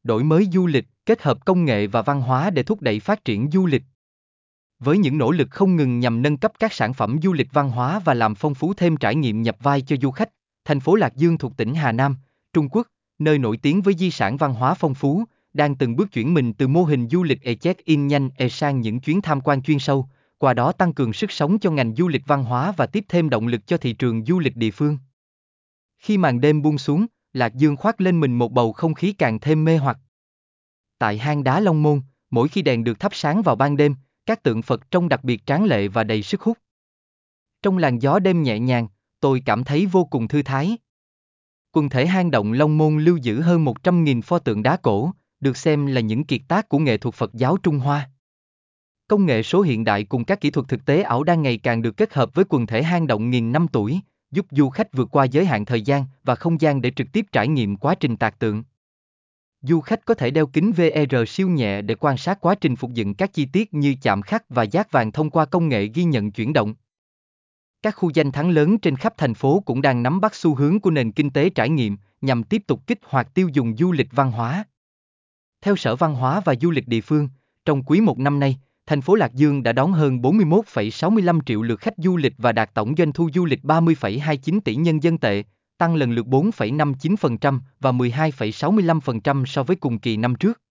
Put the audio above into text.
đổi mới du lịch, kết hợp công nghệ và văn hóa để thúc đẩy phát triển du lịch. Với những nỗ lực không ngừng nhằm nâng cấp các sản phẩm du lịch văn hóa và làm phong phú thêm trải nghiệm nhập vai cho du khách, thành phố Lạc Dương thuộc tỉnh Hà Nam, Trung Quốc, nơi nổi tiếng với di sản văn hóa phong phú, đang từng bước chuyển mình từ mô hình du lịch check-in nhanh sang những chuyến tham quan chuyên sâu, qua đó tăng cường sức sống cho ngành du lịch văn hóa và tiếp thêm động lực cho thị trường du lịch địa phương. Khi màn đêm buông xuống, Lạc Dương khoác lên mình một bầu không khí càng thêm mê hoặc. Tại hang đá Long Môn, mỗi khi đèn được thắp sáng vào ban đêm, các tượng Phật trông đặc biệt tráng lệ và đầy sức hút. Trong làn gió đêm nhẹ nhàng, tôi cảm thấy vô cùng thư thái. Quần thể hang động Long Môn lưu giữ hơn 100.000 pho tượng đá cổ, được xem là những kiệt tác của nghệ thuật Phật giáo Trung Hoa. Công nghệ số hiện đại cùng các kỹ thuật thực tế ảo đang ngày càng được kết hợp với quần thể hang động nghìn năm tuổi, giúp du khách vượt qua giới hạn thời gian và không gian để trực tiếp trải nghiệm quá trình tạc tượng. Du khách có thể đeo kính VR siêu nhẹ để quan sát quá trình phục dựng các chi tiết như chạm khắc và dát vàng thông qua công nghệ ghi nhận chuyển động. Các khu danh thắng lớn trên khắp thành phố cũng đang nắm bắt xu hướng của nền kinh tế trải nghiệm nhằm tiếp tục kích hoạt tiêu dùng du lịch văn hóa. Theo Sở Văn hóa và Du lịch địa phương, trong quý 1 năm nay, thành phố Lạc Dương đã đón hơn 41,65 triệu lượt khách du lịch và đạt tổng doanh thu du lịch 30,29 tỷ nhân dân tệ, tăng lần lượt 4,59% và 12,65% so với cùng kỳ năm trước.